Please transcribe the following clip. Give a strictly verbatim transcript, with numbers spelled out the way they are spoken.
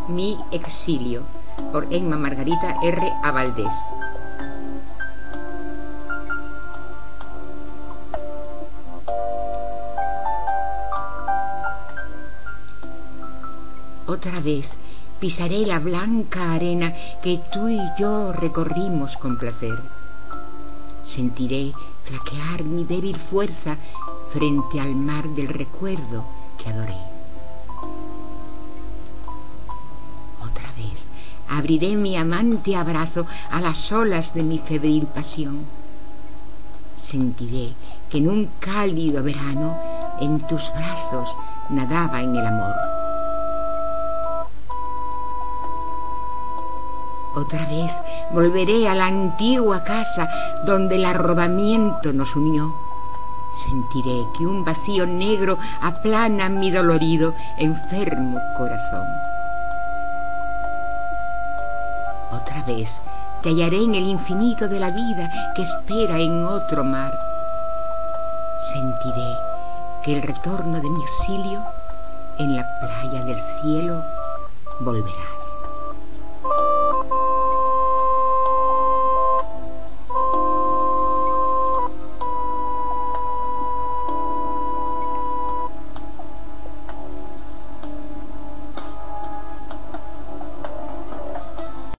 Mi exilio, por Emma Margarita R. A. Valdés. Otra vez pisaré la blanca arena que tú y yo recorrimos con placer. Sentiré flaquear mi débil fuerza frente al mar del recuerdo que adoré. Otra vez abriré mi amante abrazo a las olas de mi febril pasión. Sentiré que en un cálido verano en tus brazos nadaba en el amor. Otra vez volveré a la antigua casa donde el arrobamiento nos unió. Sentiré que un vacío negro aplana mi dolorido, enfermo corazón. Otra vez te hallaré en el infinito de la vida que espera en otro mar. Sentiré que el retorno de mi exilio en la playa del cielo volverás.